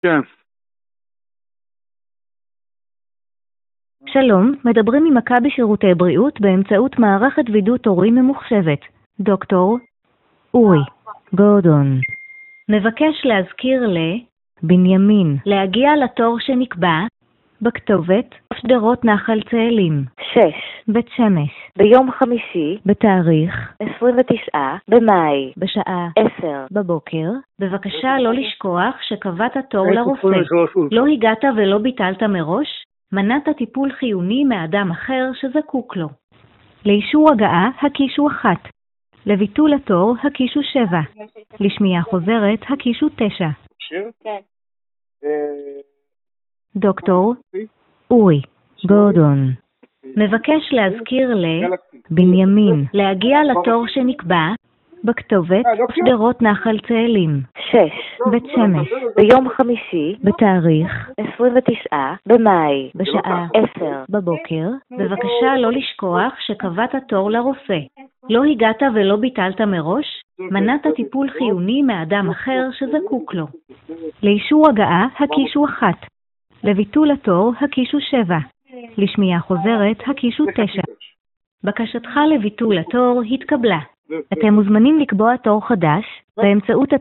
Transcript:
כן. שלום, מדברים ממכבי שירותי בריאות באמצעות מערכת וידוא תורים ממוחשבת. דוקטור אורי גורדון מבקש להזכיר לבנימין להגיע לתור שנקבע בכתובת שדרות נחל צאלים 6 בית שמש ביום חמישי בתאריך 29 במאי בשעה 10 בבוקר. בבקשה לא לשכוח שקבעת תור לרופא. לא הגעת ולא ביטלת מראש? מנעת טיפול חיוני מאדם אחר שזקוק לו. לאישור הגעה הקישו 1. לביטול התור הקישו 7. לשמיעה חוזרת הקישו 9. דוקטור אורי גורדון מבקש להזכיר לבנימין להגיע לתור שנקבע בכתובת שדרות נחל צאלים 6 בית שמש ביום חמישי בתאריך 29 במאי בשעה 10 בבוקר. בבקשה לא לשכוח שקבעת תור לרופא. לא הגעת ולא ביטלת מראש? מנעת טיפול חיוני מאדם אחר שזקוק לו. לאישור הגעה הקישו 1. לביטול התור הקישו 7. לשמיעה חוזרת הקישו 9. בקשתך לביטול התור התקבלה. אתם מוזמנים לקבוע תור חדש באמצעות